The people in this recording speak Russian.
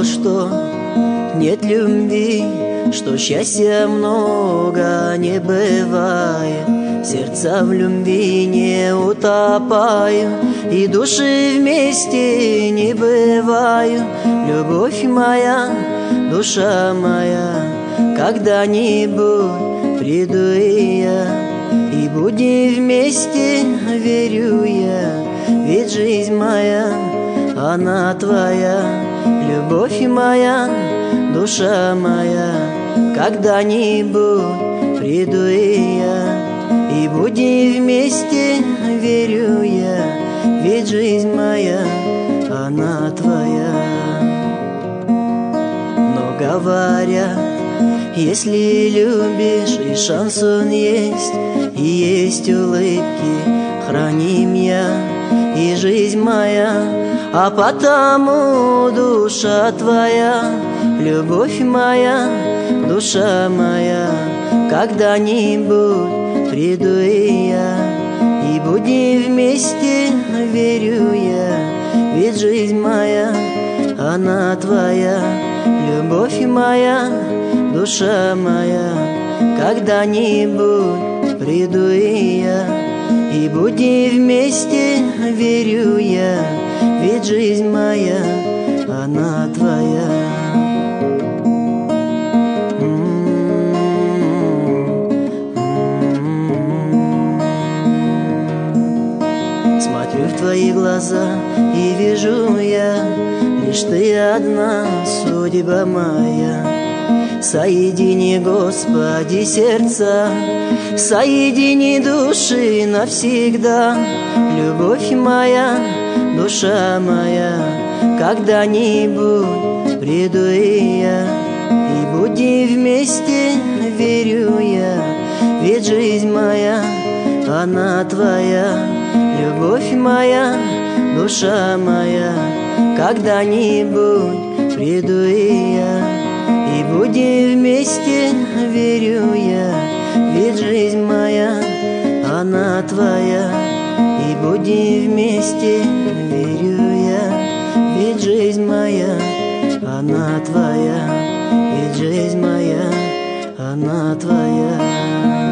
думал, что нет любви, что счастья много не бывает. Сердца в любви не утопают, и души вместе не бывают. Любовь моя, душа моя, когда-нибудь приду и я, и будем вместе, верю я. Ведь жизнь моя, она твоя. Любовь моя, душа моя, когда-нибудь приду и я, и будем вместе, верю я. Ведь жизнь моя, она твоя. Но говорят, если любишь, и шансон есть, и есть улыбки, храним я и жизнь моя. А потому душа твоя, любовь моя, душа моя, когда-нибудь приду и я, и будем вместе, верю я. Ведь жизнь моя, она твоя. Любовь моя, душа моя, когда-нибудь приду и я, и будем вместе, верю я. Ведь жизнь моя, она твоя. Смотрю в твои глаза и вижу я, лишь ты одна, судьба моя. Соедини, Господи, сердца, соедини души навсегда. Любовь моя, душа моя, когда-нибудь приду и я, и будем вместе, верю я. Ведь жизнь моя, она твоя. Любовь моя, душа моя, когда-нибудь приду и я, и будем вместе, верю я. Ведь жизнь моя, она твоя, и будем вместе, верю я. Ведь жизнь моя, она твоя, ведь жизнь моя, она твоя.